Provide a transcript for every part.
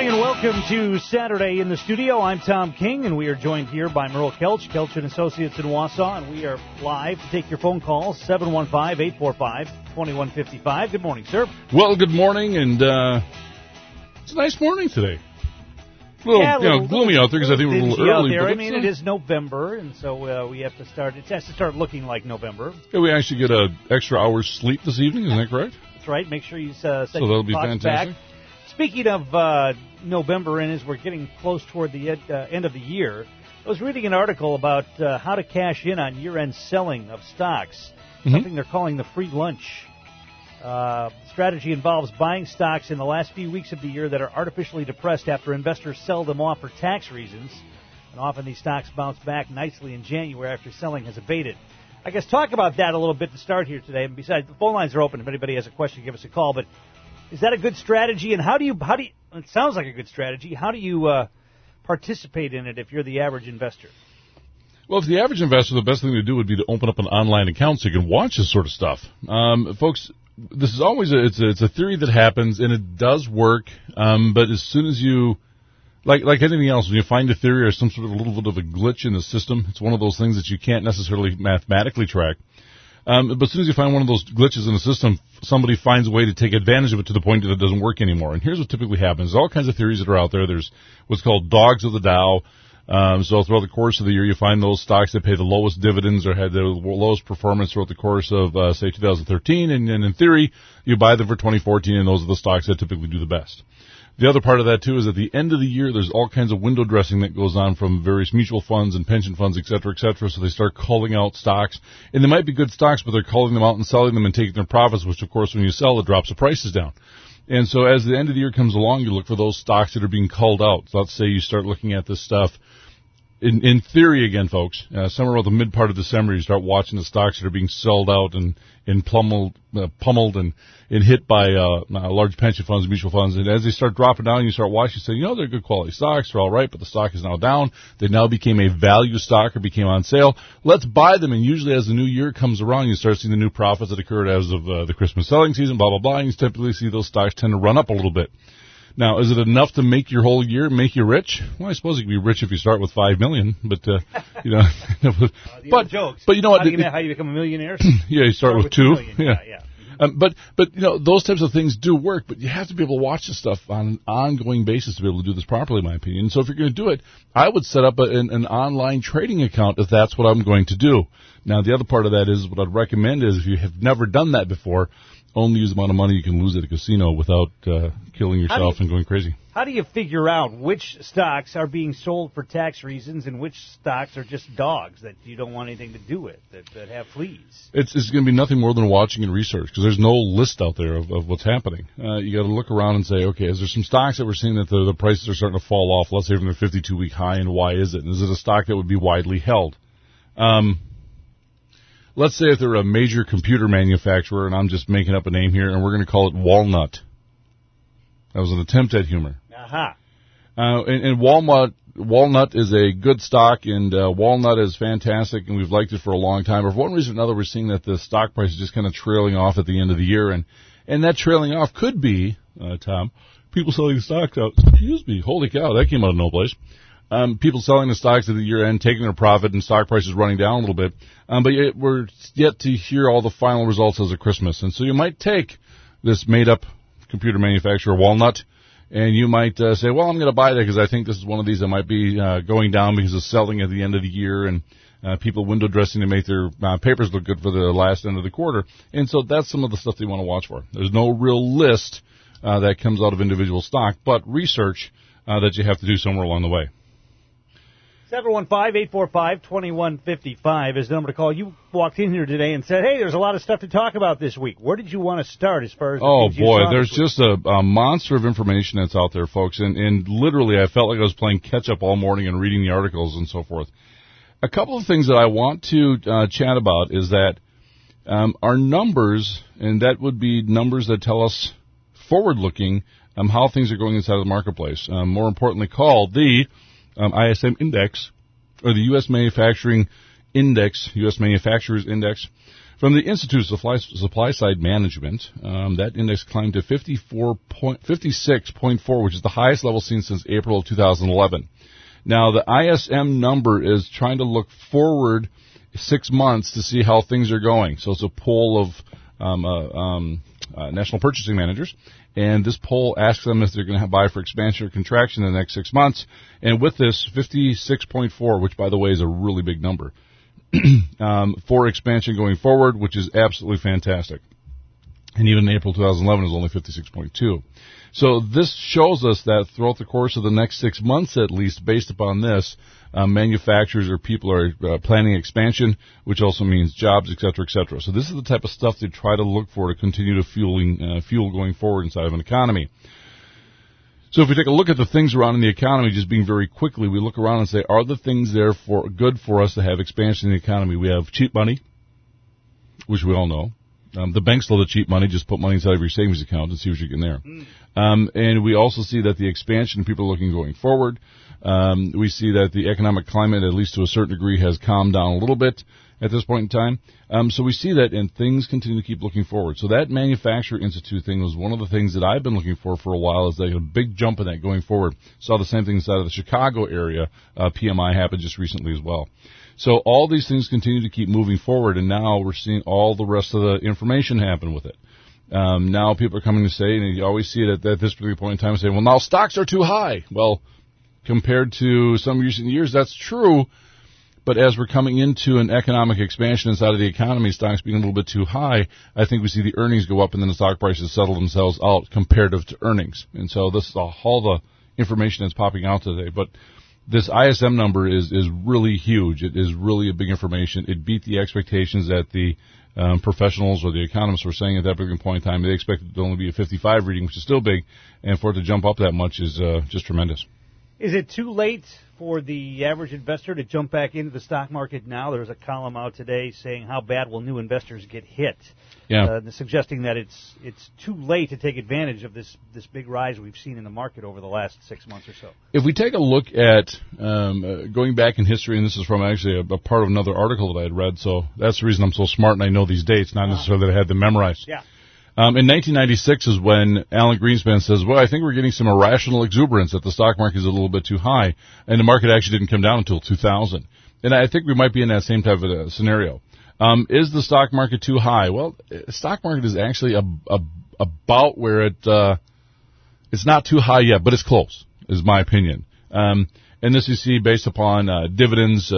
and welcome to Saturday in the Studio. I'm Tom King, and we are joined here by Merle Kelch, Kelch & Associates in Wausau, and we are live to take your phone calls, 715-845-2155. Good morning, sir. Well, good morning, and it's a nice morning today. A little gloomy out there because I think we're a little early. Out there. I mean, it is November, and so we have to start. It has to start looking like November. Yeah, we actually get an extra hour's sleep this evening. Isn't that correct? That's right. Make sure you set so that'll be clocks fantastic. Back. Speaking of November, and as we're getting close toward the end of the year, I was reading an article about how to cash in on year-end selling of stocks, something they're calling the free lunch. Strategy involves buying stocks in the last few weeks of the year that are artificially depressed after investors sell them off for tax reasons. And often these stocks bounce back nicely in January after selling has abated. I guess talk about that a little bit to start here today. And besides, the phone lines are open. If anybody has a question, give us a call. But is that a good strategy? And how do you? It sounds like a good strategy. How do you participate in it if you're the average investor? Well, if the average investor, the best thing to do would be to open up an online account so you can watch this sort of stuff. Folks, this is always it's a theory that happens, and it does work. But as soon as you, like anything else, when you find a theory or some sort of a little bit of a glitch in the system, it's one of those things that you can't necessarily mathematically track. But as soon as you find one of those glitches in the system, somebody finds a way to take advantage of it to the point that it doesn't work anymore. And here's what typically happens. There's all kinds of theories that are out there. There's what's called dogs of the Dow. So throughout the course of the year, you find those stocks that pay the lowest dividends or had the lowest performance throughout the course of, say, 2013. And in theory, you buy them for 2014, and those are the stocks that typically do the best. The other part of that, too, is at the end of the year, there's all kinds of window dressing that goes on from various mutual funds and pension funds, et cetera, so they start calling out stocks. And they might be good stocks, but they're calling them out and selling them and taking their profits, which, of course, when you sell, it drops the prices down. And so as the end of the year comes along, you look for those stocks that are being called out. So let's say you start looking at this stuff. In theory, again, folks, somewhere around the mid part of December, you start watching the stocks that are being sold out and pummeled and hit by large pension funds, mutual funds. And as they start dropping down, you start watching, say, they're good quality stocks, they're all right, but the stock is now down. They now became a value stock or became on sale. Let's buy them. And usually, as the new year comes around, you start seeing the new profits that occurred as of the Christmas selling season, blah blah blah. And you typically see those stocks tend to run up a little bit. Now, is it enough to make your whole year, make you rich? Well, I suppose you can be rich if you start with $5 million, but jokes. But you know what? How do you become a millionaire? Yeah, you start with $2 million. Yeah. But those types of things do work, but you have to be able to watch this stuff on an ongoing basis to be able to do this properly, in my opinion. So if you're going to do it, I would set up an online trading account if that's what I'm going to do. Now, the other part of that is what I'd recommend is if you have never done that before, only use the amount of money you can lose at a casino without killing yourself and going crazy. How do you figure out which stocks are being sold for tax reasons and which stocks are just dogs that you don't want anything to do with, that have fleas? It's going to be nothing more than watching and research because there's no list out there of what's happening. You got to look around and say, okay, is there some stocks that we're seeing that the prices are starting to fall off, let's say from their 52-week high, and why is it? And is it a stock that would be widely held? Let's say if they're a major computer manufacturer, and I'm just making up a name here, and we're going to call it Walnut. That was an attempt at humor. Aha. And Walnut is a good stock, and Walnut is fantastic, and we've liked it for a long time. But for one reason or another, we're seeing that the stock price is just kind of trailing off at the end of the year, and that trailing off could be, Tom, people selling stocks out. Excuse me, holy cow, that came out of no place. People selling the stocks at the year end, taking their profit, and stock prices running down a little bit. But we're yet to hear all the final results as of Christmas. And so you might take this made-up computer manufacturer, Walnut, and you might say, well, I'm going to buy that because I think this is one of these that might be going down because of selling at the end of the year and people window dressing to make their papers look good for the last end of the quarter. And so that's some of the stuff that you want to watch for. There's no real list that comes out of individual stock, but research that you have to do somewhere along the way. 715-845-2155 is the number to call. You walked in here today and said, hey, there's a lot of stuff to talk about this week. Where did you want to start as far as there's just a monster of information that's out there, folks. And literally, I felt like I was playing catch-up all morning and reading the articles and so forth. A couple of things that I want to chat about is that our numbers, and that would be numbers that tell us forward-looking how things are going inside of the marketplace. More importantly called the ISM Index, or the U.S. Manufacturing Index, U.S. Manufacturers Index, From the Institute of Supply Side Management, that index climbed to 56.4, which is the highest level seen since April of 2011. Now, the ISM number is trying to look forward 6 months to see how things are going. So it's a poll of national purchasing managers, and this poll asks them if they're going to buy for expansion or contraction in the next 6 months. And with this, 56.4, which, by the way, is a really big number, for expansion going forward, which is absolutely fantastic. And even in April 2011, it was only 56.2. So this shows us that throughout the course of the next 6 months, at least, based upon this, manufacturers or people are planning expansion, which also means jobs, et cetera, et cetera. So this is the type of stuff they try to look for to continue to fuel going forward inside of an economy. So if we take a look at the things around in the economy, just being very quickly, we look around and say, are the things there for good for us to have expansion in the economy? We have cheap money, which we all know. The banks love the cheap money. Just put money inside of your savings account and see what you get there. And we also see that the expansion people are looking going forward. We see that the economic climate, at least to a certain degree, has calmed down a little bit at this point in time. So we see that, and things continue to keep looking forward. So that Manufacturer Institute thing was one of the things that I've been looking for a while, is like a big jump in that going forward. Saw the same thing inside of the Chicago area. PMI happened just recently as well. So all these things continue to keep moving forward, and now we're seeing all the rest of the information happen with it. Now people are coming to say, and you always see it at this particular point in time, say, well, now stocks are too high. Well, compared to some recent years, that's true. But as we're coming into an economic expansion inside of the economy, stocks being a little bit too high, I think we see the earnings go up and then the stock prices settle themselves out comparative to earnings. And so this is all the information that's popping out today. But this ISM number is really huge. It is really a big information. It beat the expectations that the professionals or the economists were saying at that particular point in time. They expected it to only be a 55 reading, which is still big, and for it to jump up that much is just tremendous. Is it too late for the average investor to jump back into the stock market now? There's a column out today saying how bad will new investors get hit, suggesting that it's too late to take advantage of this big rise we've seen in the market over the last 6 months or so. If we take a look at going back in history, and this is from actually a part of another article that I had read, so that's the reason I'm so smart and I know these dates, not necessarily that I had them memorized. Yeah. In 1996 is when Alan Greenspan says, well, I think we're getting some irrational exuberance, that the stock market is a little bit too high, and the market actually didn't come down until 2000. And I think we might be in that same type of a scenario. Is the stock market too high? Well, the stock market is actually about where it's not too high yet, but it's close, is my opinion. And this you see based upon dividends,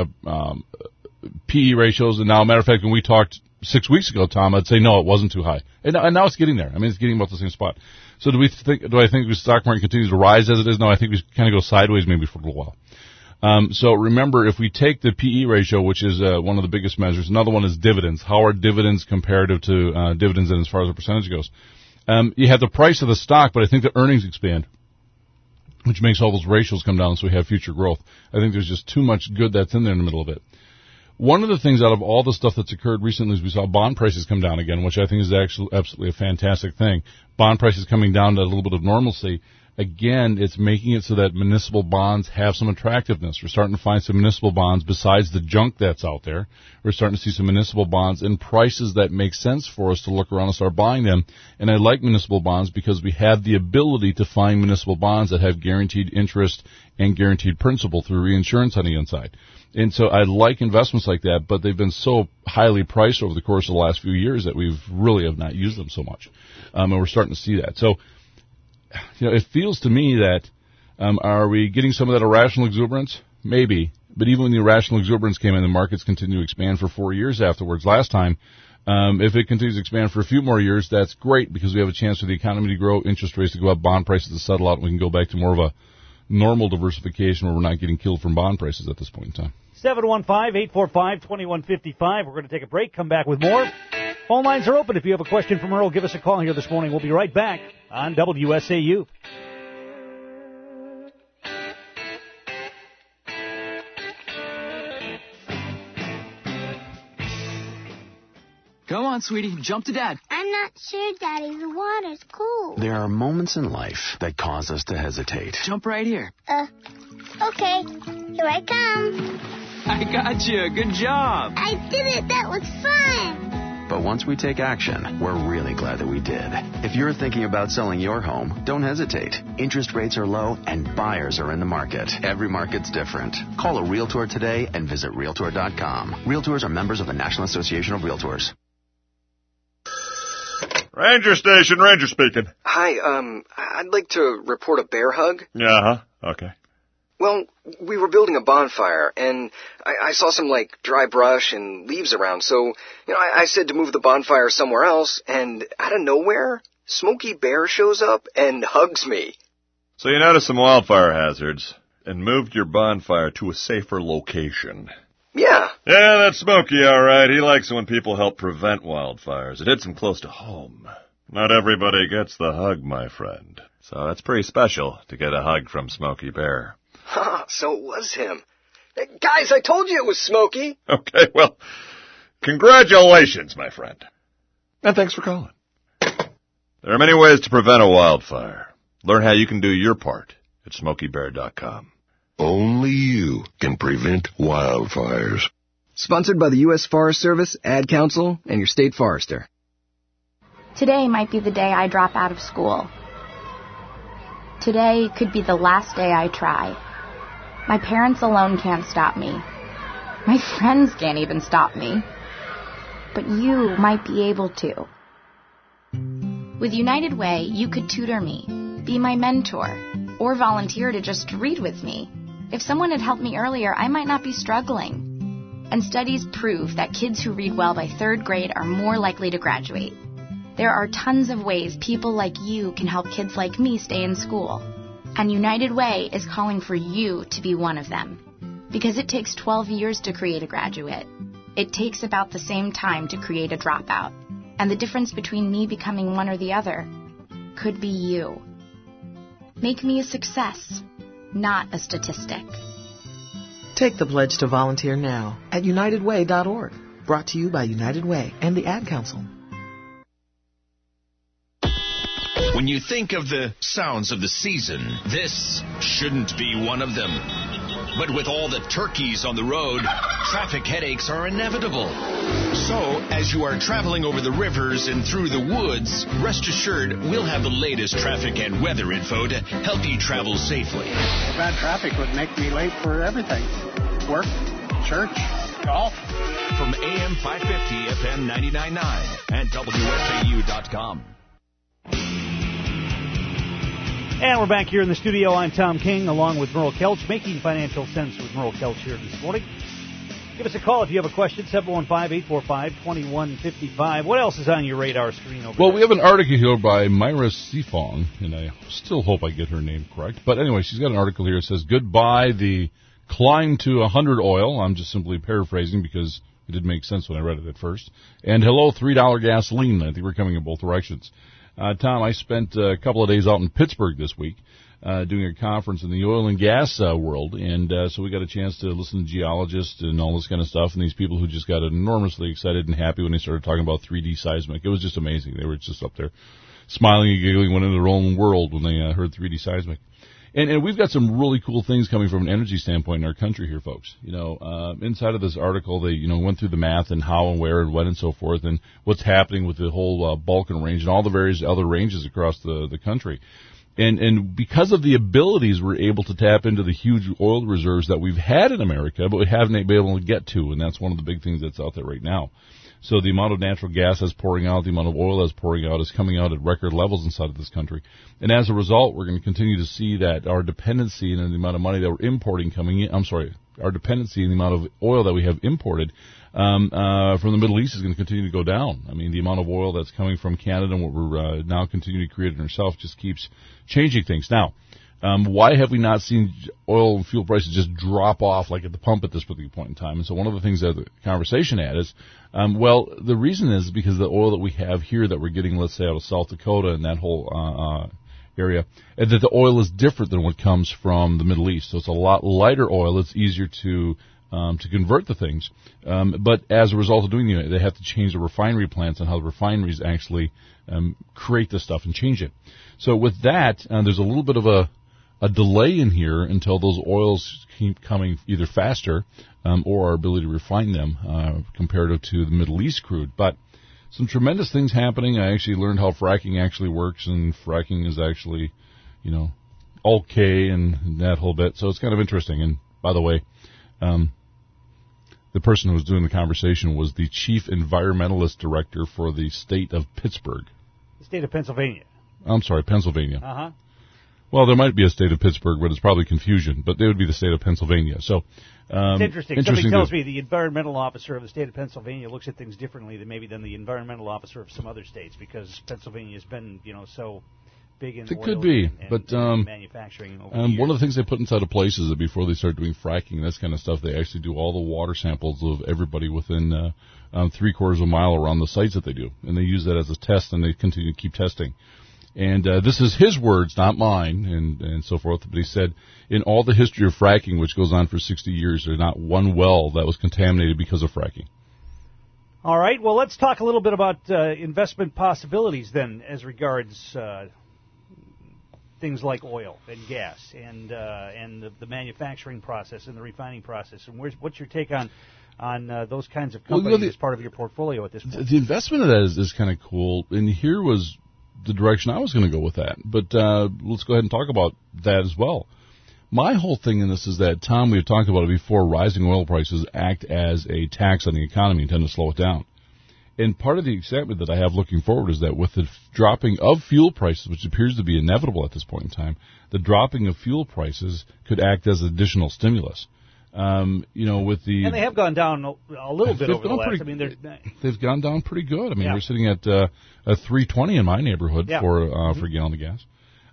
PE ratios, and now, matter of fact, when we talked 6 weeks ago, Tom, I'd say no, it wasn't too high, and now it's getting there. I mean, it's getting about the same spot. So do I think the stock market continues to rise as it is? No, I think we kind of go sideways maybe for a little while. So remember, if we take the PE ratio, which is one of the biggest measures, another one is dividends. How are dividends comparative to dividends, and as far as the percentage goes? You have the price of the stock, but I think the earnings expand, which makes all those ratios come down, so we have future growth. I think there's just too much good that's in there in the middle of it. One of the things out of all the stuff that's occurred recently is we saw bond prices come down again, which I think is actually absolutely a fantastic thing. Bond prices coming down to a little bit of normalcy. Again, it's making it so that municipal bonds have some attractiveness. We're starting to find some municipal bonds besides the junk that's out there. We're starting to see some municipal bonds in prices that make sense for us to look around and start buying them. And I like municipal bonds because we have the ability to find municipal bonds that have guaranteed interest and guaranteed principal through reinsurance on the inside. And so I like investments like that, but they've been so highly priced over the course of the last few years that we've really have not used them so much. And we're starting to see that. So, it feels to me that, are we getting some of that irrational exuberance? Maybe. But even when the irrational exuberance came in, the markets continue to expand for 4 years afterwards. Last time, if it continues to expand for a few more years, that's great because we have a chance for the economy to grow, interest rates to go up, bond prices to settle out, and we can go back to more of a normal diversification where we're not getting killed from bond prices at this point in time. 715-845-2155. We're going to take a break, come back with more. Phone lines are open. If you have a question from Earl, give us a call here this morning. We'll be right back on WSAU. Come on, sweetie, jump to Dad. I'm not sure, Daddy. The water's cold. There are moments in life that cause us to hesitate. Jump right here. Okay. Here I come. I got you. Good job. I did it. That was fun. But once we take action, we're really glad that we did. If you're thinking about selling your home, don't hesitate. Interest rates are low and buyers are in the market. Every market's different. Call a Realtor today and visit Realtor.com. Realtors are members of the National Association of Realtors. Ranger Station, Ranger speaking. Hi, I'd like to report a bear hug. Okay. Well, we were building a bonfire, and I saw some, dry brush and leaves around, so, I said to move the bonfire somewhere else, and out of nowhere, Smokey Bear shows up and hugs me. So you noticed some wildfire hazards and moved your bonfire to a safer location. Yeah. Yeah, that's Smokey, all right. He likes it when people help prevent wildfires. It hits him close to home. Not everybody gets the hug, my friend. So that's pretty special to get a hug from Smokey Bear. So it was him. Hey, guys, I told you it was Smokey. Okay, well, congratulations, my friend. And thanks for calling. There are many ways to prevent a wildfire. Learn how you can do your part at SmokeyBear.com. Only you can prevent wildfires. Sponsored by the U.S. Forest Service, Ad Council, and your state forester. Today might be the day I drop out of school. Today could be the last day I try. My parents alone can't stop me. My friends can't even stop me. But you might be able to. With United Way, you could tutor me, be my mentor, or volunteer to just read with me. If someone had helped me earlier, I might not be struggling. And studies prove that kids who read well by 3rd grade are more likely to graduate. There are tons of ways people like you can help kids like me stay in school. And United Way is calling for you to be one of them. Because it takes 12 years to create a graduate. It takes about the same time to create a dropout. And the difference between me becoming one or the other could be you. Make me a success, not a statistic. Take the pledge to volunteer now at UnitedWay.org. Brought to you by United Way and the Ad Council. When you think of the sounds of the season, this shouldn't be one of them. But with all the turkeys on the road, traffic headaches are inevitable. So, as you are traveling over the rivers and through the woods, rest assured we'll have the latest traffic and weather info to help you travel safely. Bad traffic would make me late for everything. Work, church, golf. From AM 550, FM 99.9, and WFAU.com. And we're back here in the studio. I'm Tom King, along with Merle Kelch, making financial sense with Merle Kelch here this morning. Give us a call if you have a question, 715-845-2155. What else is on your radar screen over there? We have an article here by Myra Sifong, and I still hope I get her name correct. But anyway, she's got an article here that says, goodbye the climb to 100 oil. I'm just simply paraphrasing because it didn't make sense when I read it at first. And hello, $3 gasoline. I think we're coming in both directions. Tom, I spent a couple of days out in Pittsburgh this week doing a conference in the oil and gas world, and so we got a chance to listen to geologists and all this kind of stuff, and these people who just got enormously excited and happy when they started talking about 3D seismic. It was just amazing. They were just up there smiling and giggling, went into their own world when they heard 3D seismic. And we've got some really cool things coming from an energy standpoint in our country here, folks. Inside of this article, they, went through the math and how and where and when and so forth and what's happening with the whole Balkan range and all the various other ranges across the country. And because of the abilities, we're able to tap into the huge oil reserves that we've had in America, but we haven't been able to get to, and that's one of the big things that's out there right now. So the amount of natural gas that's pouring out, the amount of oil that's pouring out is coming out at record levels inside of this country. And as a result, we're going to continue to see that our dependency and the amount of money that we're importing coming in, our dependency and the amount of oil that we have imported from the Middle East is going to continue to go down. I mean, the amount of oil that's coming from Canada and what we're now continuing to create in ourselves just keeps changing things. Now, why have we not seen oil and fuel prices just drop off like at the pump at this particular point in time? And so one of the things that the conversation had is, the reason is because the oil that we have here that we're getting, let's say, out of South Dakota and that whole area, and that the oil is different than what comes from the Middle East. So it's a lot lighter oil. It's easier to convert the things. But as a result of doing it, they have to change the refinery plants and how the refineries actually create this stuff and change it. So with that, there's a little bit of a a delay in here until those oils keep coming either faster or our ability to refine them comparative to the Middle East crude. But some tremendous things happening. I actually learned how fracking actually works, and fracking is actually, okay and that whole bit. So it's kind of interesting. And by the way, the person who was doing the conversation was the chief environmentalist director for the state of Pittsburgh. The state of Pennsylvania. I'm sorry, Pennsylvania. Uh-huh. Well, there might be a state of Pittsburgh, but it's probably confusion. But they would be the state of Pennsylvania. So it's interesting. Somebody tells me the environmental officer of the state of Pennsylvania looks at things differently than the environmental officer of some other states, because Pennsylvania has been, so big in it oil could be, and manufacturing. Over the years. One of the things they put inside of place is that before they start doing fracking, that kind of stuff, they actually do all the water samples of everybody within 3/4 of a mile around the sites that they do, and they use that as a test, and they continue to keep testing. And this is his words, not mine, and so forth. But he said, in all the history of fracking, which goes on for 60 years, there's not one well that was contaminated because of fracking. All right. Well, let's talk a little bit about investment possibilities then, as regards things like oil and gas and the manufacturing process and the refining process. And what's your take on those kinds of companies as part of your portfolio at this point? The investment of that is kind of cool. And here was the direction I was going to go with that. But let's go ahead and talk about that as well. My whole thing in this is that, Tom, we had talked about it before, rising oil prices act as a tax on the economy and tend to slow it down. And part of the excitement that I have looking forward is that with the dropping of fuel prices, which appears to be inevitable at this point in time, the dropping of fuel prices could act as additional stimulus. With the... And they have gone down a little bit over the last... They've gone down pretty good. I mean, we're sitting at a $3.20 in my neighborhood for a gallon of gas.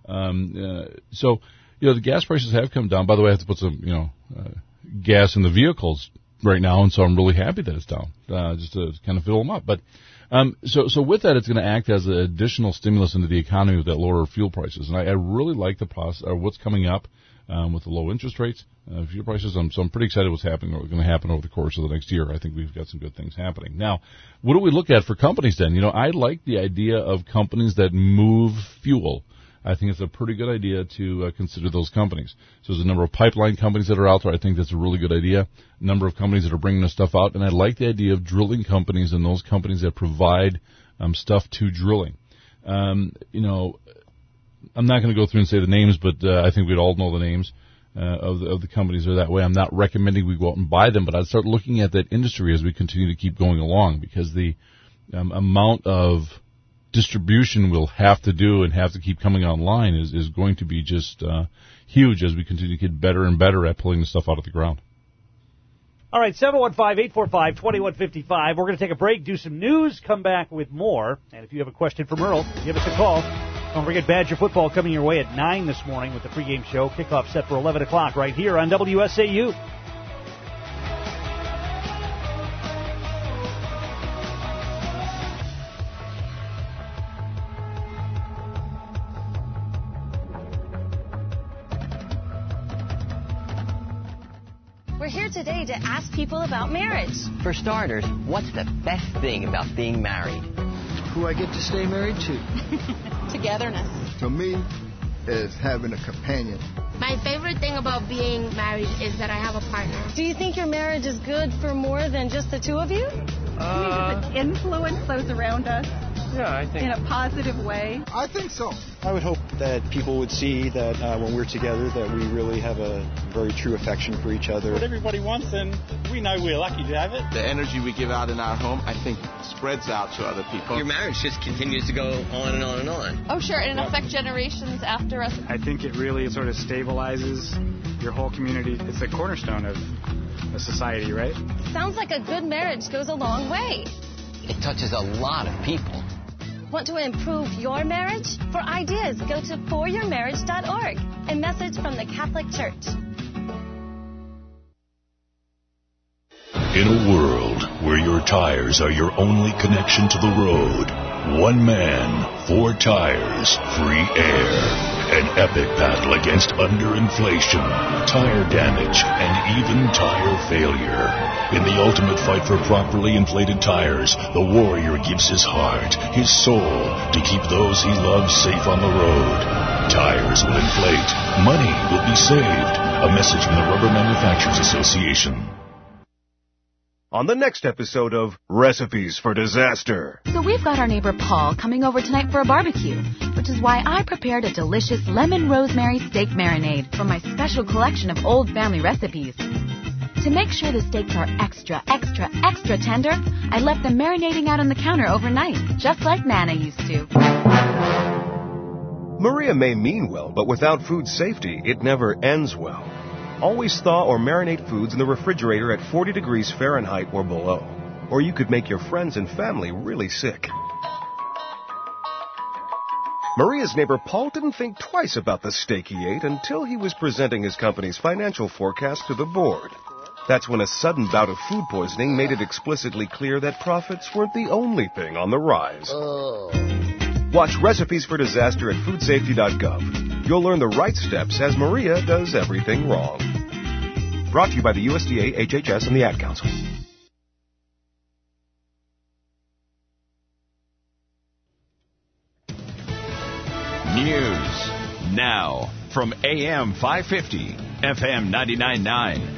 So, the gas prices have come down. By the way, I have to put some, gas in the vehicles right now, and so I'm really happy that it's down, just to kind of fill them up. But so with that, it's going to act as an additional stimulus into the economy with that lower fuel prices. And I really like the what's coming up with the low interest rates, fuel prices. So I'm pretty excited what's going to happen over the course of the next year. I think we've got some good things happening. Now, what do we look at for companies then? I like the idea of companies that move fuel. I think it's a pretty good idea to consider those companies. So there's a number of pipeline companies that are out there. I think that's a really good idea. A number of companies that are bringing this stuff out. And I like the idea of drilling companies and those companies that provide stuff to drilling. I'm not going to go through and say the names, but I think we'd all know the names of the companies that are that way. I'm not recommending we go out and buy them, but I'd start looking at that industry as we continue to keep going along, because the amount of distribution we'll have to do and have to keep coming online is going to be just huge as we continue to get better and better at pulling the stuff out of the ground. All right, 715-845-2155. We're going to take a break, do some news, come back with more. And if you have a question for Merle, give us a call. Don't forget Badger football coming your way at 9 this morning with the pregame show. Kickoff set for 11 o'clock right here on WSAU. We're here today to ask people about marriage. For starters, what's the best thing about being married? Who I get to stay married to. Togetherness. To me, is having a companion. My favorite thing about being married is that I have a partner. Do you think your marriage is good for more than just the two of you? Does it influence those around us? Yeah, I think. In a positive way? I think so. I would hope that people would see that when we're together that we really have a very true affection for each other. What everybody wants, and we know we're lucky to have it. The energy we give out in our home, I think, spreads out to other people. Your marriage just continues to go on and on and on. Oh, sure, and affect generations after us. I think it really sort of stabilizes your whole community. It's the cornerstone of a society, right? Sounds like a good marriage goes a long way. It touches a lot of people. Want to improve your marriage? For ideas, go to foryourmarriage.org. A message from the Catholic Church. In a world where your tires are your only connection to the road, one man, 4 tires, free air. An epic battle against underinflation, tire damage, and even tire failure. In the ultimate fight for properly inflated tires, the warrior gives his heart, his soul, to keep those he loves safe on the road. Tires will inflate. Money will be saved. A message from the Rubber Manufacturers Association. On the next episode of Recipes for Disaster. So we've got our neighbor Paul coming over tonight for a barbecue, which is why I prepared a delicious lemon rosemary steak marinade from my special collection of old family recipes. To make sure the steaks are extra, extra, extra tender, I left them marinating out on the counter overnight, just like Nana used to. Maria may mean well, but without food safety, it never ends well. Always thaw or marinate foods in the refrigerator at 40 degrees Fahrenheit or below, or you could make your friends and family really sick. Maria's neighbor Paul didn't think twice about the steak he ate until he was presenting his company's financial forecast to the board. That's when a sudden bout of food poisoning made it explicitly clear that profits weren't the only thing on the rise. Watch Recipes for Disaster at foodsafety.gov. You'll learn the right steps as Maria does everything wrong. Brought to you by the USDA, HHS, and the Ad Council. News now from AM 550, FM 99.9.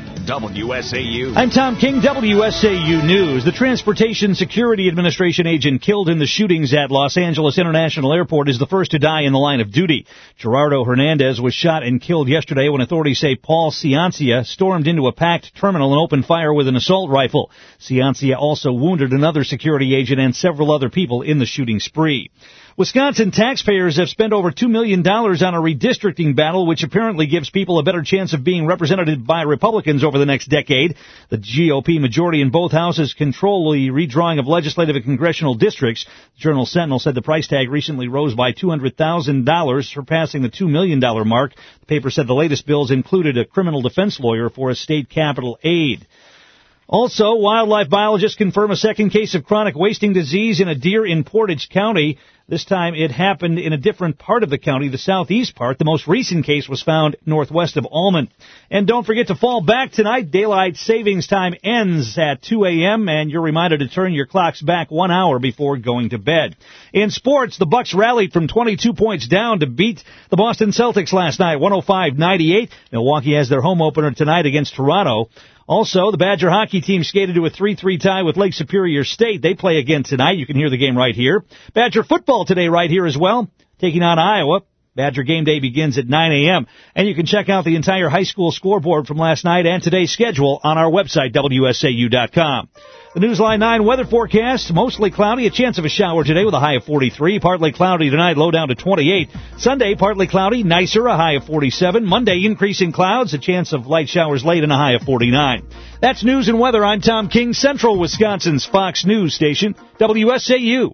WSAU. I'm Tom King, WSAU News. The Transportation Security Administration agent killed in the shootings at Los Angeles International Airport is the first to die in the line of duty. Gerardo Hernandez was shot and killed yesterday when authorities say Paul Ciancia stormed into a packed terminal and opened fire with an assault rifle. Ciancia also wounded another security agent and several other people in the shooting spree. Wisconsin taxpayers have spent over $2 million on a redistricting battle, which apparently gives people a better chance of being represented by Republicans over the next decade. The GOP majority in both houses control the redrawing of legislative and congressional districts. The Journal-Sentinel said the price tag recently rose by $200,000, surpassing the $2 million mark. The paper said the latest bills included a criminal defense lawyer for a state capital aid. Also, wildlife biologists confirm a second case of chronic wasting disease in a deer in Portage County. This time it happened in a different part of the county, the southeast part. The most recent case was found northwest of Almond. And don't forget to fall back tonight. Daylight savings time ends at 2 a.m., and you're reminded to turn your clocks back 1 hour before going to bed. In sports, the Bucks rallied from 22 points down to beat the Boston Celtics last night, 105-98. Milwaukee has their home opener tonight against Toronto. Also, the Badger hockey team skated to a 3-3 tie with Lake Superior State. They play again tonight. You can hear the game right here. Badger football today right here as well, taking on Iowa. Badger game day begins at 9 a.m. And you can check out the entire high school scoreboard from last night and today's schedule on our website, WSAU.com. The Newsline 9 weather forecast, mostly cloudy, a chance of a shower today with a high of 43. Partly cloudy tonight, low down to 28. Sunday, partly cloudy, nicer, a high of 47. Monday, increasing clouds, a chance of light showers late and a high of 49. That's news and weather. I'm Tom King, Central Wisconsin's Fox News station, WSAU.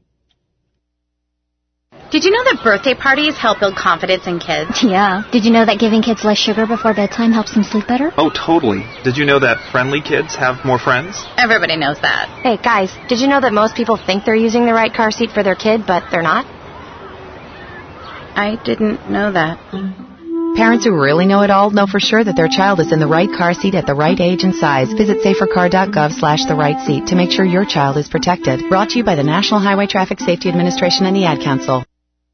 Did you know that birthday parties help build confidence in kids? Yeah. Did you know that giving kids less sugar before bedtime helps them sleep better? Oh, totally. Did you know that friendly kids have more friends? Everybody knows that. Hey, guys, did you know that most people think they're using the right car seat for their kid, but they're not? I didn't know that. Parents who really know it all know for sure that their child is in the right car seat at the right age and size. Visit safercar.gov/the right seat to make sure your child is protected. Brought to you by the National Highway Traffic Safety Administration and the Ad Council.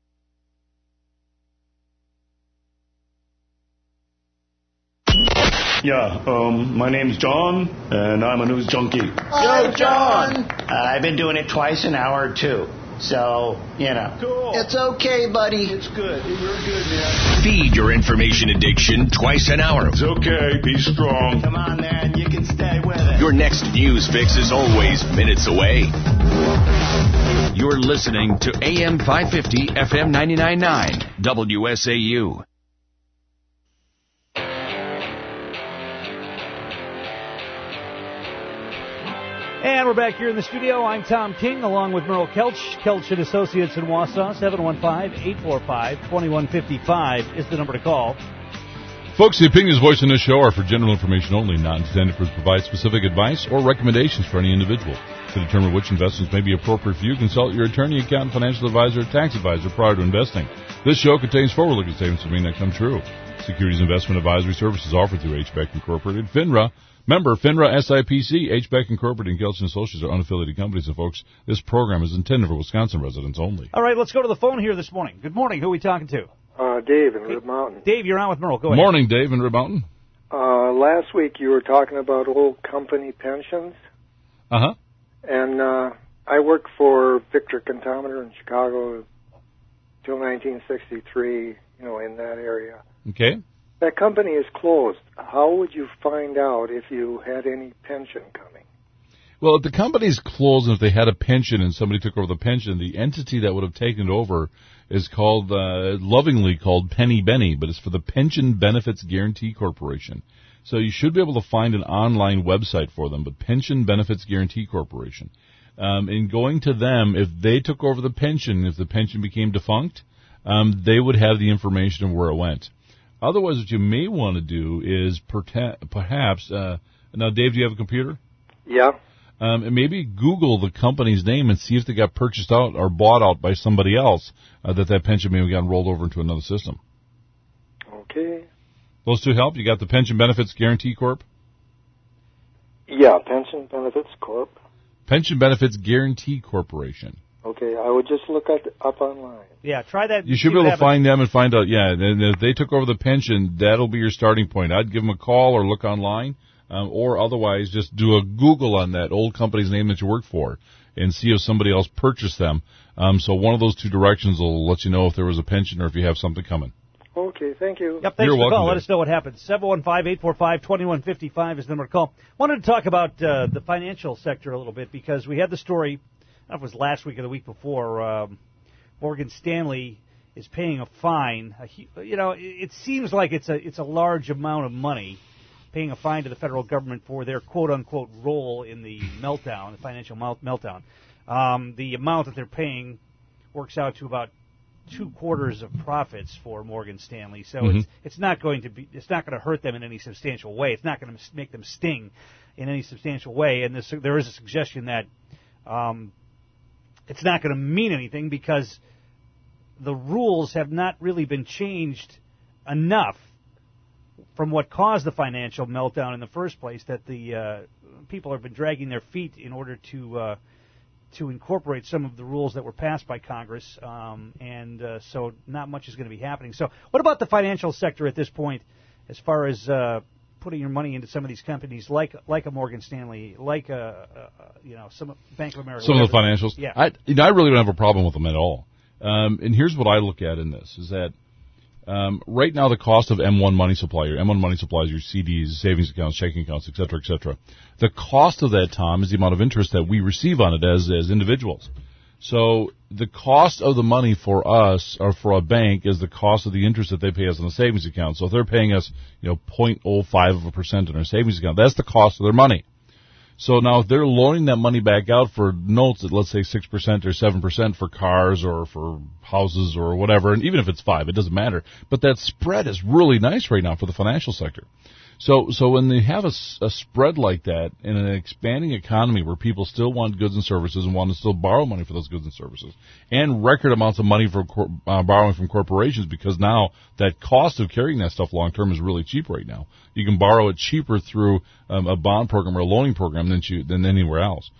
Yeah, my name's John, and I'm a news junkie. Yo, John! I've been doing it twice an hour, too. So, you know. Cool. It's okay, buddy. It's good. You're good, man. Feed your information addiction twice an hour. It's okay. Be strong. Come on, man. You can stay with it. Your next news fix is always minutes away. You're listening to AM 550, FM 99.9, WSAU. And we're back here in the studio. I'm Tom King, along with Merle Kelch. Kelch & Associates in Wausau. 715-845-2155 is the number to call. Folks, the opinions voiced in this show are for general information only, not intended to provide specific advice or recommendations for any individual. To determine which investments may be appropriate for you, consult your attorney, accountant, financial advisor, or tax advisor prior to investing. This show contains forward-looking statements that may not come true. Securities investment advisory services offered through HBEC Incorporated, FINRA. Member, FINRA SIPC, HBEC Incorporated, and Kelson Associates are unaffiliated companies. And, folks, this program is intended for Wisconsin residents only. All right, let's go to the phone here this morning. Good morning. Who are we talking to? Dave in Rib Mountain. Dave, you're on with Merle. Go ahead. Morning, Dave in Rib Mountain. Last week you were talking about old company pensions. Uh-huh. And I worked for Victor Contometer in Chicago till 1963, in that area. Okay. That company is closed. How would you find out if you had any pension coming? Well, if the company's closed and if they had a pension and somebody took over the pension, the entity that would have taken it over is called, lovingly called Penny Benny, but it's for the Pension Benefits Guarantee Corporation. So you should be able to find an online website for them, but Pension Benefits Guarantee Corporation. In going to them, if they took over the pension, if the pension became defunct, they would have the information of where it went. Otherwise, what you may want to do is perhaps, now Dave, do you have a computer? Yeah. And maybe Google the company's name and see if they got purchased out or bought out by somebody else, that pension may have gotten rolled over into another system. Okay. Those two help? You got the Pension Benefits Guarantee Corp? Yeah, Pension Benefits Corp. Pension Benefits Guarantee Corporation. Okay, I would just look up online. Yeah, try that. You should be able to find them and find out, and if they took over the pension, that'll be your starting point. I'd give them a call or look online. Or otherwise, just do a Google on that old company's name that you work for and see if somebody else purchased them. So one of those two directions will let you know if there was a pension or if you have something coming. Okay, thank you. Yep, thanks for the call. Let us know what happens. 715-845-2155 is the number to call. Wanted to talk about the financial sector a little bit because we had the story, I don't know if it was last week or the week before, Morgan Stanley is paying a fine. It seems like it's a large amount of money, paying a fine to the federal government for their quote-unquote role in the meltdown, the financial meltdown. The amount that they're paying works out to about 2/4 of profits for Morgan Stanley. So it's not going to hurt them in any substantial way. It's not going to make them sting in any substantial way. And there is a suggestion that it's not going to mean anything because the rules have not really been changed enough from what caused the financial meltdown in the first place, that the people have been dragging their feet in order to incorporate some of the rules that were passed by Congress, so not much is going to be happening. So what about the financial sector at this point as far as putting your money into some of these companies like a Morgan Stanley, like some Bank of America? Some of the financials? Yeah. I really don't have a problem with them at all. And here's what I look at in this, is that right now, the cost of M1 Money Supply, your M1 Money Supply is your CDs, savings accounts, checking accounts, et cetera, et cetera. The cost of that, Tom, is the amount of interest that we receive on it as individuals. So the cost of the money for us or for a bank is the cost of the interest that they pay us on the savings account. So if they're paying us, 0.05% on our savings account, that's the cost of their money. So now if they're loaning that money back out for notes at, let's say, 6% or 7% for cars or for houses or whatever, and even if it's 5%, it doesn't matter. But that spread is really nice right now for the financial sector. So when they have a spread like that in an expanding economy where people still want goods and services and want to still borrow money for those goods and services, and record amounts of money for borrowing from corporations, because now that cost of carrying that stuff long term is really cheap right now. You can borrow it cheaper through a bond program or a loaning program than anywhere else.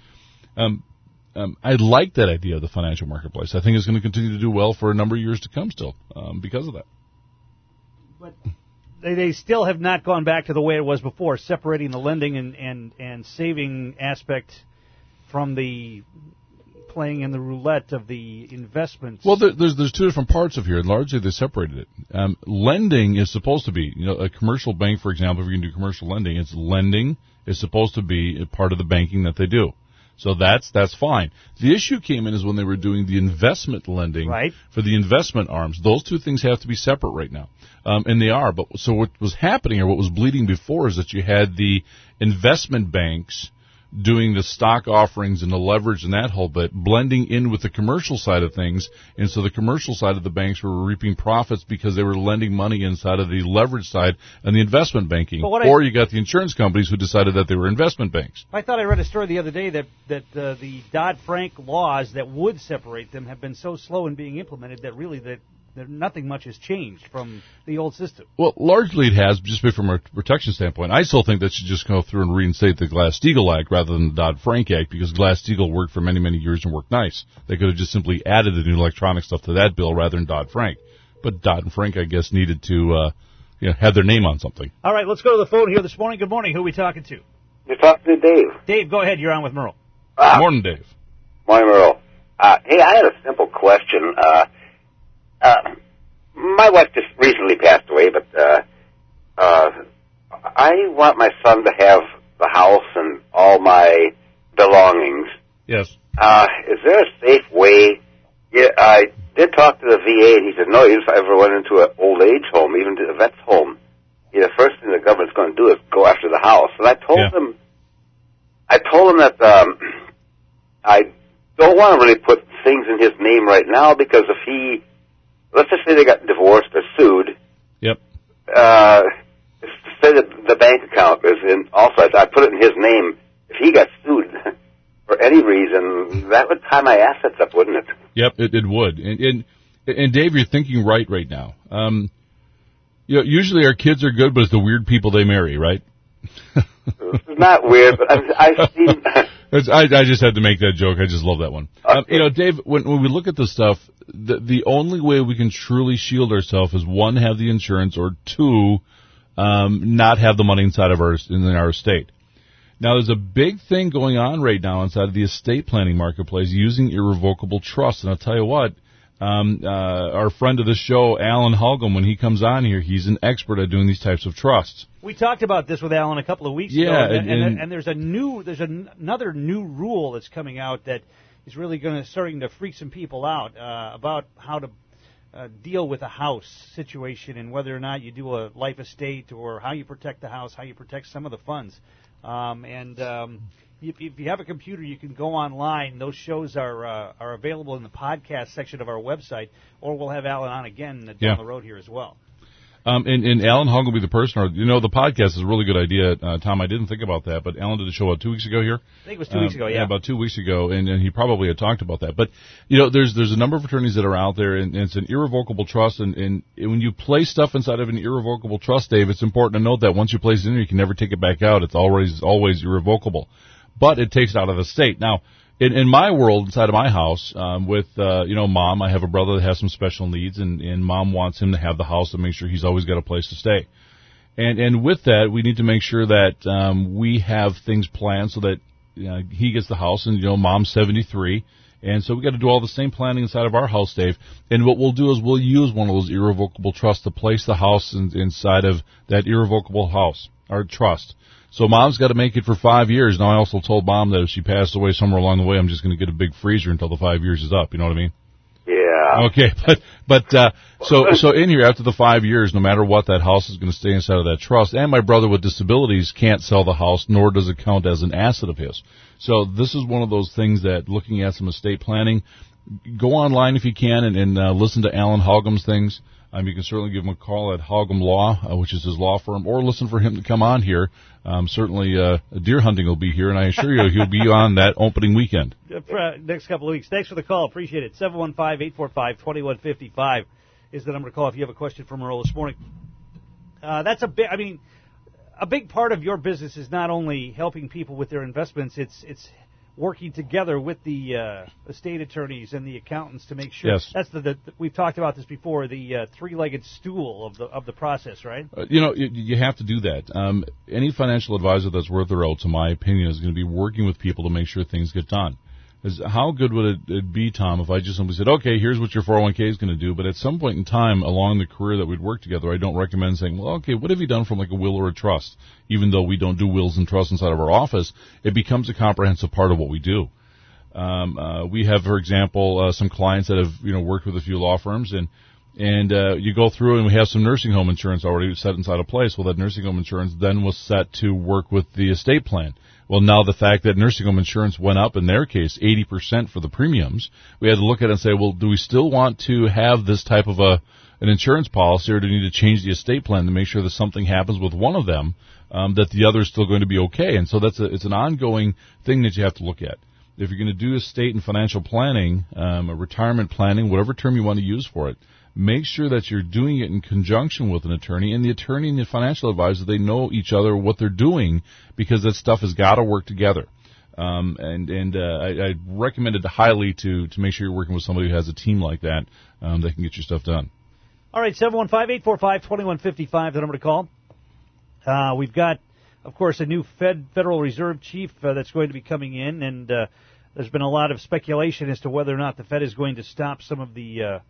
I like that idea of the financial marketplace. I think it's going to continue to do well for a number of years to come still because of that. But they still have not gone back to the way it was before, separating the lending and saving aspect from the playing in the roulette of the investments. Well, there's two different parts of here, and largely they separated it. Lending is supposed to be, a commercial bank, for example, if you can do commercial lending, lending is supposed to be a part of the banking that they do. So that's fine. The issue came in is when they were doing the investment lending for the investment arms. Those two things have to be separate right now. And they are. But so what was happening, or what was bleeding before, is that you had the investment banks doing the stock offerings and the leverage and that whole bit, blending in with the commercial side of things. And so the commercial side of the banks were reaping profits because they were lending money inside of the leverage side and the investment banking. Or you got the insurance companies who decided that they were investment banks. I thought I read a story the other day that the Dodd-Frank laws that would separate them have been so slow in being implemented that really that nothing much has changed from the old system. Well, largely it has, just from a protection standpoint. I still think that should just go through and reinstate the Glass-Steagall Act rather than the Dodd-Frank Act, because Glass-Steagall worked for many, many years and worked nice. They could have just simply added the new electronic stuff to that bill rather than Dodd-Frank. But Dodd-Frank, I guess, needed to have their name on something. All right, let's go to the phone here this morning. Good morning. Who are we talking to? You're talking to Dave. Dave, go ahead. You're on with Merle. Morning, Dave. Morning, Merle. Hey, I had a simple question. My wife just recently passed away, but I want my son to have the house and all my belongings. Yes. Is there a safe way? Yeah, I did talk to the VA, and he said, no, if I ever went into an old age home, even to a vet's home, the first thing the government's going to do is go after the house. And I told him that I don't want to really put things in his name right now, because if he, let's just say they got divorced or sued. Yep. Say that the bank account is in, also I put it in his name. If he got sued for any reason, that would tie my assets up, wouldn't it? Yep, it would. And Dave, you're thinking right now. Usually our kids are good, but it's the weird people they marry, right? It's not weird, but I've seen. I just had to make that joke. I just love that one. Okay. Dave, when we look at this stuff, the only way we can truly shield ourselves is, one, have the insurance, or two, not have the money inside of our estate. Now, there's a big thing going on right now inside of the estate planning marketplace using irrevocable trust. And I'll tell you what, our friend of the show, Alan Halgam, when he comes on here, he's an expert at doing these types of trusts. We talked about this with Alan a couple of weeks ago, and there's another new rule that's coming out that is really starting to freak some people out about how to deal with a house situation and whether or not you do a life estate, or how you protect the house, how you protect some of the funds. If you have a computer, you can go online. Those shows are available in the podcast section of our website, or we'll have Alan on again down the road here as well. And Alan Hogg will be the person, the podcast is a really good idea, Tom. I didn't think about that, but Alan did a show 2 weeks ago here. I think it was 2 weeks ago, yeah. About 2 weeks ago, and he probably had talked about that. But, there's a number of attorneys that are out there, and it's an irrevocable trust, and when you place stuff inside of an irrevocable trust, Dave, it's important to note that once you place it in there, you can never take it back out. It's always irrevocable. But it takes it out of the state. Now, in my world, inside of my house, with Mom, I have a brother that has some special needs, and Mom wants him to have the house to make sure he's always got a place to stay. And with that, we need to make sure that we have things planned so that he gets the house, and Mom's 73, and so we got to do all the same planning inside of our house, Dave. And what we'll do is we'll use one of those irrevocable trusts to place the house inside of that irrevocable house or trust. So Mom's got to make it for 5 years. Now, I also told Mom that if she passed away somewhere along the way, I'm just going to get a big freezer until the 5 years is up. You know what I mean? Yeah. Okay, so in here, after the 5 years, no matter what, that house is going to stay inside of that trust. And my brother with disabilities can't sell the house, nor does it count as an asset of his. So this is one of those things that, looking at some estate planning, go online if you can and listen to Alan Halgam's things. You can certainly give him a call at Halgam Law, which is his law firm, or listen for him to come on here. Certainly, deer hunting will be here, and I assure you he'll be on that opening weekend. Next couple of weeks. Thanks for the call. Appreciate it. 715-845-2155 is the number to call if you have a question for Merle this morning. That's a big part of your business is not only helping people with their investments, it's working together with the estate attorneys and the accountants to make sure. Yes. That's we've talked about this before, the three-legged stool of the process, right? You have to do that. Any financial advisor that's worth their oats, in my opinion, is going to be working with people to make sure things get done. How good would it be, Tom, if I just simply said, okay, here's what your 401k is going to do, but at some point in time along the career that we'd work together, I don't recommend saying, well, okay, what have you done from like a will or a trust? Even though we don't do wills and trusts inside of our office, it becomes a comprehensive part of what we do. We have, for example, some clients that have worked with a few law firms, and you go through and we have some nursing home insurance already set inside a place. Well, that nursing home insurance then was set to work with the estate plan. Well, now the fact that nursing home insurance went up, in their case, 80% for the premiums, we had to look at it and say, well, do we still want to have this type of an insurance policy, or do we need to change the estate plan to make sure that something happens with one of them, that the other is still going to be okay? And so it's an ongoing thing that you have to look at. If you're going to do estate and financial planning, a retirement planning, whatever term you want to use for it, make sure that you're doing it in conjunction with an attorney, and the attorney and the financial advisor, they know each other, what they're doing, because that stuff has got to work together. I recommend it highly to make sure you're working with somebody who has a team like that that can get your stuff done. All right, 715-845-2155, the number to call. We've got, of course, a new Federal Reserve chief that's going to be coming in, and there's been a lot of speculation as to whether or not the Fed is going to stop some of the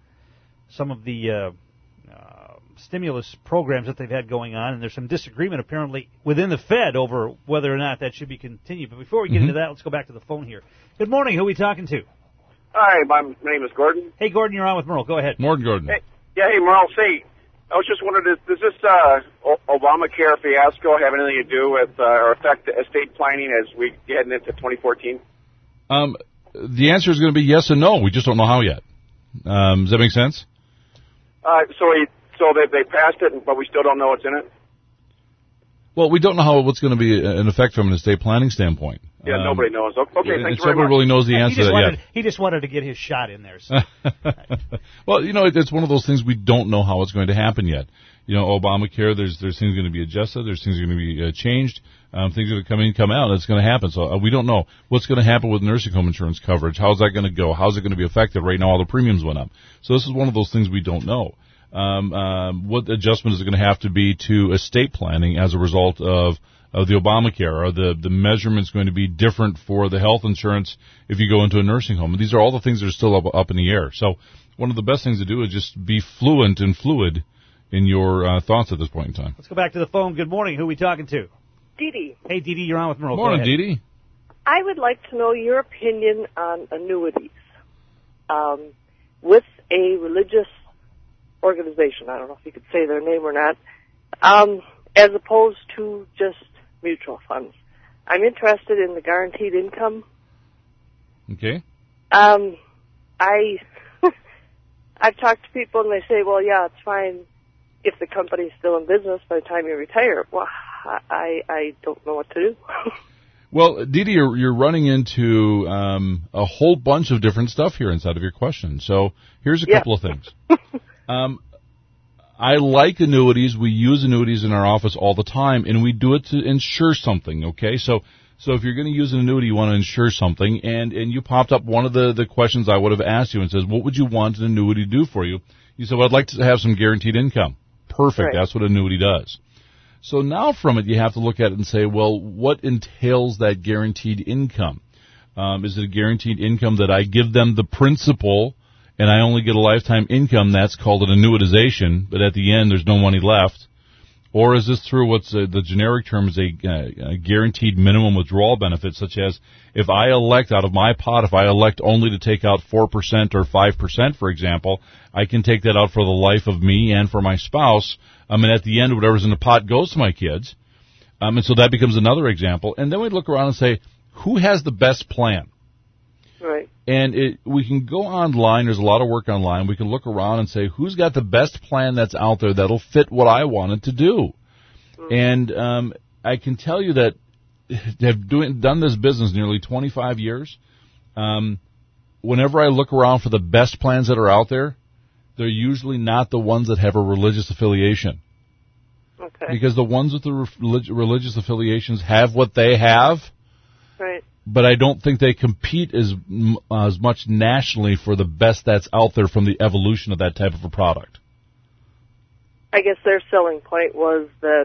stimulus programs that they've had going on, and there's some disagreement apparently within the Fed over whether or not that should be continued. But before we get into that, let's go back to the phone here. Good morning. Who are we talking to? Hi, my name is Gordon. Hey, Gordon, you're on with Merle. Go ahead. Morning, Gordon. Hey, hey, Merle. See, I was just wondering, does this Obamacare fiasco have anything to do with or affect estate planning as we get into 2014? The answer is going to be yes and no. We just don't know how yet. Does that make sense? So they passed it, but we still don't know what's in it? Well, we don't know what's going to be an effect from an estate planning standpoint. Yeah, nobody knows. Okay, thanks very much. Nobody really knows the answer to that yet. He just wanted to get his shot in there. So. Well, it's one of those things we don't know how it's going to happen yet. Obamacare, there's things going to be adjusted, there's things going to be changed, things that come out, it's going to happen. So we don't know what's going to happen with nursing home insurance coverage. How's that going to go? How's it going to be affected? Right now, all the premiums went up. So this is one of those things we don't know. What adjustment is it going to have to be to estate planning as a result of the Obamacare? Are the measurements going to be different for the health insurance if you go into a nursing home? And these are all the things that are still up in the air. So one of the best things to do is just be fluent and fluid in your thoughts at this point in time. Let's go back to the phone. Good morning. Who are we talking to? Dee Dee. Hey, Dee Dee, you're on with Merle. Morning, Dee Dee. I would like to know your opinion on annuities with a religious organization. I don't know if you could say their name or not, as opposed to just mutual funds. I'm interested in the guaranteed income. Okay. I've talked to people and they say, well, yeah, it's fine if the company's still in business by the time you retire. Well, I don't know what to do. Well, Dee Dee, you're running into a whole bunch of different stuff here inside of your question. So here's a couple of things. I like annuities. We use annuities in our office all the time, and we do it to insure something, okay? So if you're going to use an annuity, you want to insure something, and you popped up one of the questions I would have asked you and says, what would you want an annuity to do for you? You said, well, I'd like to have some guaranteed income. Perfect. Right. That's what an annuity does. So now from it, you have to look at it and say, well, what entails that guaranteed income? Is it a guaranteed income that I give them the principal and I only get a lifetime income? That's called an annuitization, but at the end there's no money left. Or is this through what's the generic term is a guaranteed minimum withdrawal benefit, such as if I elect out of my pot, if I elect only to take out 4% or 5%, for example, I can take that out for the life of me and for my spouse. And at the end, whatever's in the pot goes to my kids. And so that becomes another example. And then we look around and say, who has the best plan? Right. And we can go online. There's a lot of work online. We can look around and say, who's got the best plan that's out there that'll fit what I wanted to do? And I can tell you that have done this business nearly 25 years. Whenever I look around for the best plans that are out there, they're usually not the ones that have a religious affiliation. Okay. Because the ones with the religious affiliations have what they have. Right. But I don't think they compete as much nationally for the best that's out there from the evolution of that type of a product. I guess their selling point was that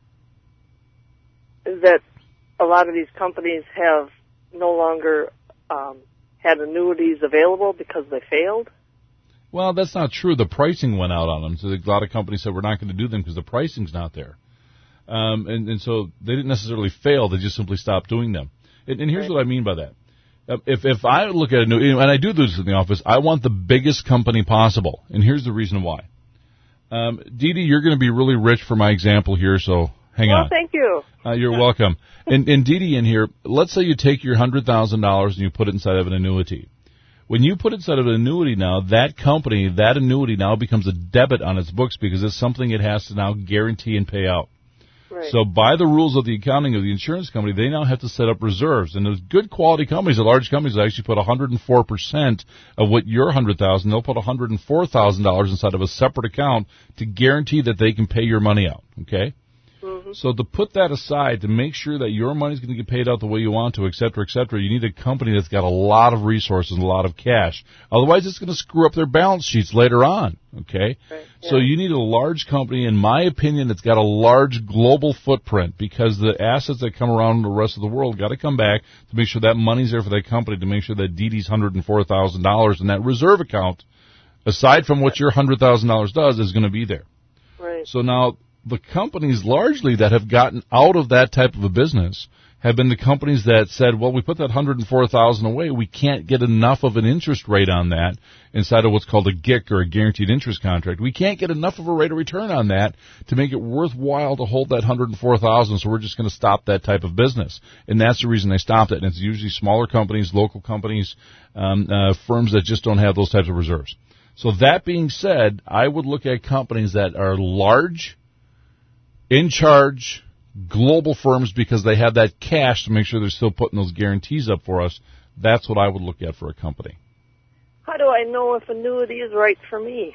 a lot of these companies have no longer had annuities available because they failed. Well, that's not true. The pricing went out on them. So a lot of companies said, we're not going to do them because the pricing's not there. And so they didn't necessarily fail. They just simply stopped doing them. And here's what I mean by that. If I look at a new, and I do this in the office, I want the biggest company possible. And here's the reason why. Dee Dee, you're going to be really rich for my example here, so Hang well, on. Thank you. You're welcome. And Dee Dee in here, let's say you take your $100,000 and you put it inside of an annuity. When you put it inside of an annuity now, that company, that annuity now becomes a debit on its books because it's something it has to now guarantee and pay out. Right. So by the rules of the accounting of the insurance company, they now have to set up reserves. And those good quality companies, the large companies, actually put 104% of what your $100,000, they'll put $104,000 inside of a separate account to guarantee that they can pay your money out. Okay? Mm-hmm. So to put that aside, to make sure that your money's going to get paid out the way you want to, et cetera, you need a company that's got a lot of resources and a lot of cash. Otherwise, it's going to screw up their balance sheets later on, okay? Right. Yeah. So you need a large company, in my opinion, that's got a large global footprint because the assets that come around the rest of the world got to come back to make sure that money's there for that company, to make sure that Dee Dee's $104,000 in that reserve account, aside from what your $100,000 does, is going to be there. Right. So now, the companies largely that have gotten out of that type of a business have been the companies that said, well, we put that $104,000 away, we can't get enough of an interest rate on that inside of what's called a GIC or a guaranteed interest contract. We can't get enough of a rate of return on that to make it worthwhile to hold that $104,000, so we're just going to stop that type of business. And that's the reason they stopped it. And it's usually smaller companies, local companies, firms that just don't have those types of reserves. So that being said, I would look at companies that are large, in charge, global firms, because they have that cash to make sure they're still putting those guarantees up for us. That's what I would look at for a company. How do I know if annuity is right for me?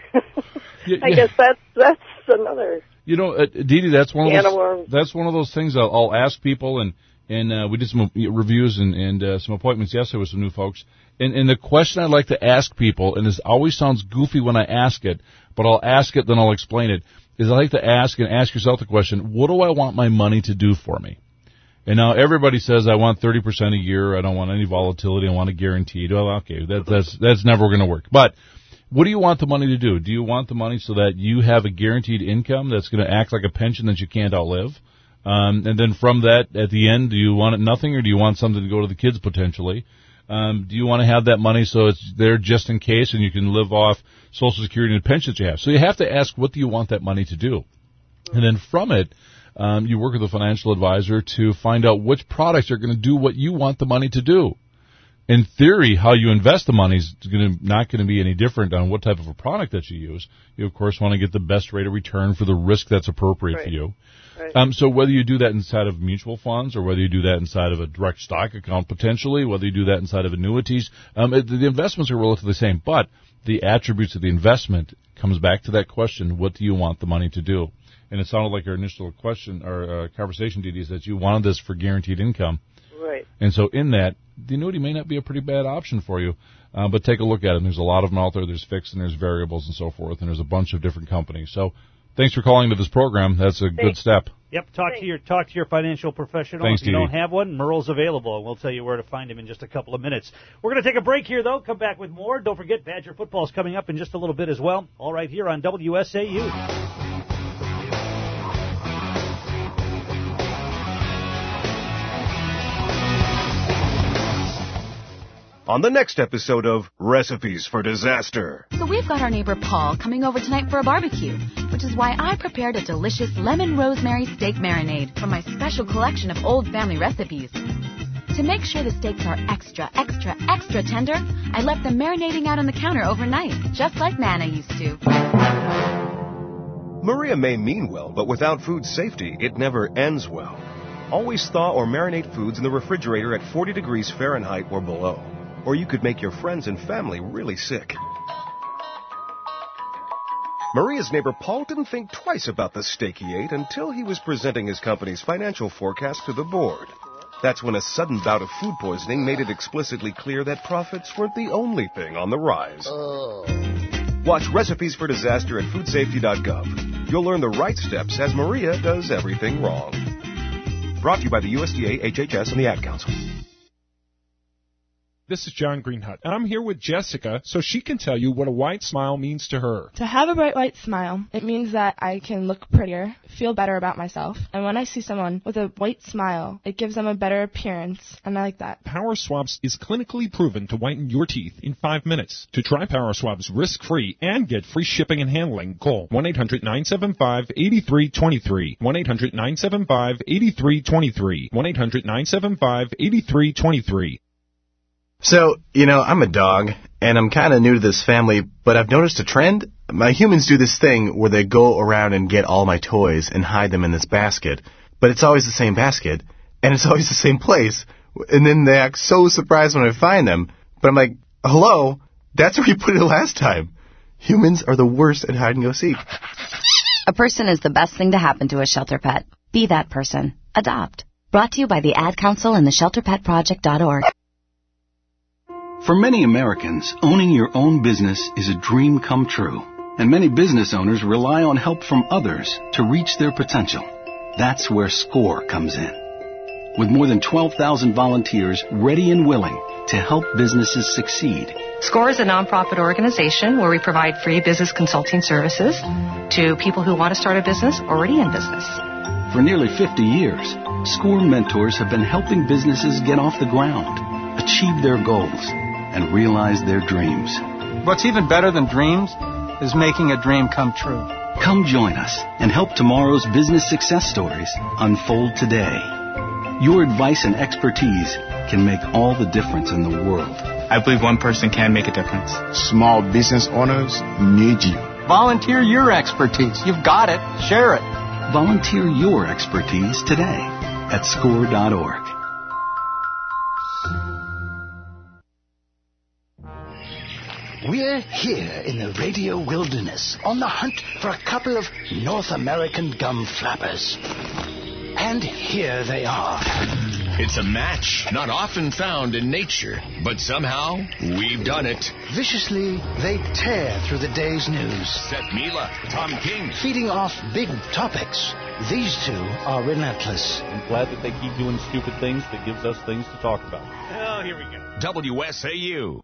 I guess that's another. You know, Dee Dee, that's one of those things I'll ask people, and we did some reviews and some appointments yesterday with some new folks. And the question I like to ask people, and this always sounds goofy when I ask it, but I'll ask it, then I'll explain it, is I like to ask yourself the question, what do I want my money to do for me? And now everybody says I want 30% a year, I don't want any volatility, I want a guaranteed. Well, okay, that's never going to work. But what do you want the money to do? Do you want the money so that you have a guaranteed income that's going to act like a pension that you can't outlive? And then from that, at the end, do you want it nothing, or do you want something to go to the kids potentially? Do you want to have that money so it's there just in case and you can live off Social Security and pensions you have? So you have to ask, what do you want that money to do? And then from it, you work with a financial advisor to find out which products are going to do what you want the money to do. In theory, how you invest the money is not going to be any different on what type of a product that you use. You, of course, want to get the best rate of return for the risk that's appropriate for you. Right. So whether you do that inside of mutual funds or whether you do that inside of a direct stock account potentially, whether you do that inside of annuities, the investments are relatively the same. But the attributes of the investment comes back to that question, what do you want the money to do? And it sounded like our initial question or conversation, Dee Dee, is that you wanted this for guaranteed income. Right. And so in that, the annuity may not be a pretty bad option for you, but take a look at it. And there's a lot of them out there. There's fixed and there's variables and so forth, and there's a bunch of different companies. So thanks for calling to this program. That's a good step. Yep, talk to your financial professional. Thanks, if you don't have one, Merle's available. We'll tell you where to find him in just a couple of minutes. We're going to take a break here, though. Come back with more. Don't forget, Badger football's coming up in just a little bit as well. All right here on WSAU. On the next episode of Recipes for Disaster. So we've got our neighbor Paul coming over tonight for a barbecue, which is why I prepared a delicious lemon rosemary steak marinade from my special collection of old family recipes. To make sure the steaks are extra, extra, extra tender, I left them marinating out on the counter overnight, just like Nana used to. Maria may mean well, but without food safety, it never ends well. Always thaw or marinate foods in the refrigerator at 40 degrees Fahrenheit or below, or you could make your friends and family really sick. Maria's neighbor Paul didn't think twice about the steak he ate until he was presenting his company's financial forecast to the board. That's when a sudden bout of food poisoning made it explicitly clear that profits weren't the only thing on the rise. Watch Recipes for Disaster at foodsafety.gov. You'll learn the right steps as Maria does everything wrong. Brought to you by the USDA, HHS, and the Ad Council. This is John Greenhut, and I'm here with Jessica so she can tell you what a white smile means to her. To have a bright white smile, it means that I can look prettier, feel better about myself, and when I see someone with a white smile, it gives them a better appearance, and I like that. Power Swabs is clinically proven to whiten your teeth in 5 minutes. To try Power Swabs risk-free and get free shipping and handling, call 1-800-975-8323, 1-800-975-8323, 1-800-975-8323. So, I'm a dog, and I'm kind of new to this family, but I've noticed a trend. My humans do this thing where they go around and get all my toys and hide them in this basket, but it's always the same basket, and it's always the same place, and then they act so surprised when I find them, but I'm like, hello, that's where you put it last time. Humans are the worst at hide and go seek. A person is the best thing to happen to a shelter pet. Be that person. Adopt. Brought to you by the Ad Council and the ShelterPetProject.org. For many Americans, owning your own business is a dream come true, and many business owners rely on help from others to reach their potential. That's where SCORE comes in. With more than 12,000 volunteers ready and willing to help businesses succeed. SCORE is a nonprofit organization where we provide free business consulting services to people who want to start a business already in business. For nearly 50 years, SCORE mentors have been helping businesses get off the ground, achieve their goals, and realize their dreams. What's even better than dreams is making a dream come true. Come join us and help tomorrow's business success stories unfold today. Your advice and expertise can make all the difference in the world. I believe one person can make a difference. Small business owners need you. Volunteer your expertise. You've got it. Share it. Volunteer your expertise today at SCORE.org. We're here in the radio wilderness on the hunt for a couple of North American gum flappers. And here they are. It's a match not often found in nature, but somehow we've done it. Viciously, they tear through the day's news. Seth Mila, Tom King. Feeding off big topics. These two are relentless. I'm glad that they keep doing stupid things that gives us things to talk about. Oh, here we go. WSAU.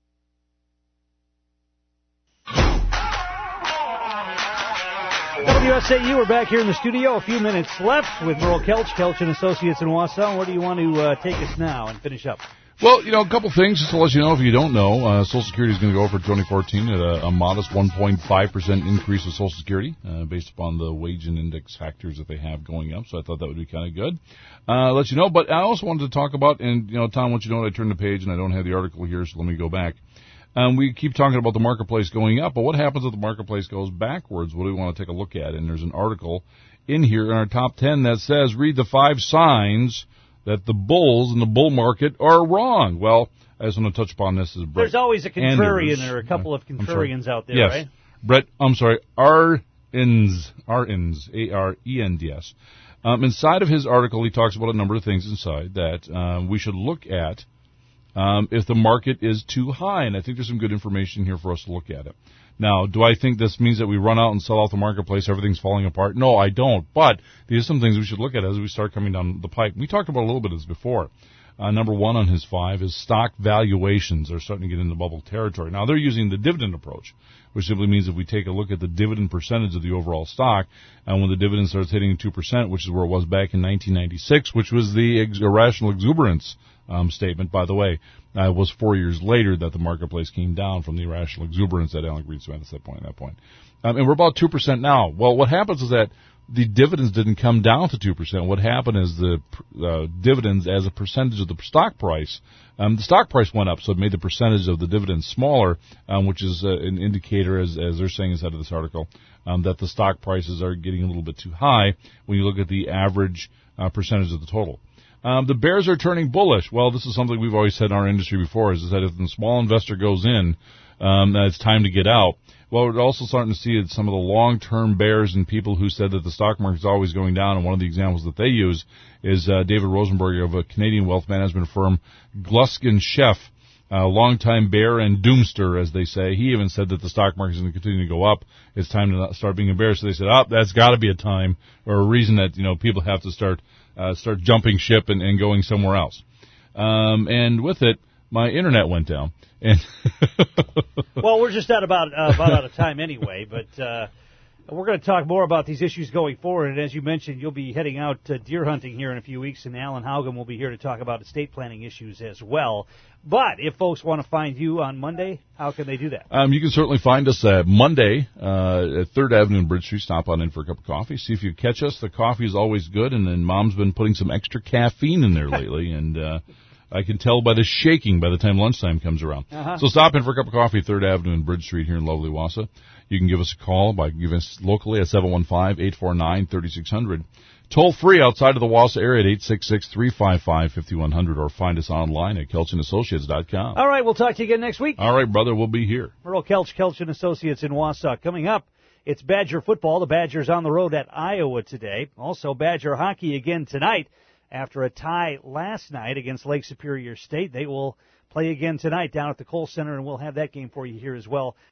WSAU, we're back here in the studio. A few minutes left with Merle Kelch, Kelch & Associates in Wausau. Where do you want to take us now and finish up? Well, a couple things just to let you know if you don't know. Social Security is going to go for 2014 at a modest 1.5% increase of Social Security based upon the wage and index factors that they have going up. So I thought that would be kind of good. Let you know. But I also wanted to talk about, and, Tom, once you know, I turned the page and I don't have the article here, so let me go back. We keep talking about the marketplace going up, but what happens if the marketplace goes backwards? What do we want to take a look at? And there's an article in here in our top 10 that says, read the 5 signs that the bulls in the bull market are wrong. Well, I just want to touch upon this as Brett. There's always a contrarian Anders. or a couple of contrarians out there, yes. right? Arends, A-R-E-N-D-S. Inside of his article, he talks about a number of things inside that we should look at if the market is too high, and I think there's some good information here for us to look at it. Now, do I think this means that we run out and sell out the marketplace, everything's falling apart? No, I don't, but these are some things we should look at as we start coming down the pipe. We talked about a little bit of this before. Number 1 on his 5 is stock valuations are starting to get into bubble territory. Now, they're using the dividend approach, which simply means if we take a look at the dividend percentage of the overall stock, and when the dividend starts hitting 2%, which is where it was back in 1996, which was the irrational exuberance statement, by the way, was 4 years later that the marketplace came down from the irrational exuberance that Alan Greenspan at that point. And we're about 2% now. Well, what happens is that the dividends didn't come down to 2%. What happened is the dividends as a percentage of the stock price, the stock price went up, so it made the percentage of the dividends smaller, which is an indicator, as they're saying inside of this article, that the stock prices are getting a little bit too high when you look at the average percentage of the total. The bears are turning bullish. Well, this is something we've always said in our industry before, is that if the small investor goes in, that it's time to get out. Well, we're also starting to see some of the long-term bears and people who said that the stock market is always going down, and one of the examples that they use is David Rosenberg of a Canadian wealth management firm, Gluskin Sheff, longtime bear and doomster, as they say. He even said that the stock market is going to continue to go up. It's time to start being a bear. So they said, that's got to be a time or a reason that people have to start jumping ship and going somewhere else. And with it, my internet went down. And well, we're just about out of time anyway, but we're going to talk more about these issues going forward. And as you mentioned, you'll be heading out deer hunting here in a few weeks, and Alan Haugen will be here to talk about estate planning issues as well. But if folks want to find you on Monday, how can they do that? You can certainly find us Monday at 3rd Avenue and Bridge Street. Stop on in for a cup of coffee. See if you catch us. The coffee is always good, and then Mom's been putting some extra caffeine in there lately, and I can tell by the shaking by the time lunchtime comes around. So stop in for a cup of coffee, 3rd Avenue and Bridge Street here in lovely Wausau. You can give us a call by giving us locally at 715-849-3600. Toll free outside of the Wausau area at 866-355-5100, or find us online at KelchAssociates.com. All right, we'll talk to you again next week. All right, brother, we'll be here. Earl Kelch, Kelch & Associates in Wausau. Coming up, it's Badger football. The Badgers on the road at Iowa today. Also, Badger hockey again tonight. After a tie last night against Lake Superior State, they will play again tonight down at the Kohl Center, and we'll have that game for you here as well.